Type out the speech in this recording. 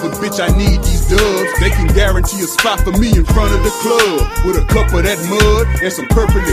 but bitch, I need these dubs. They can guarantee a spot for me in front of the club with a cup of that mud and some purpley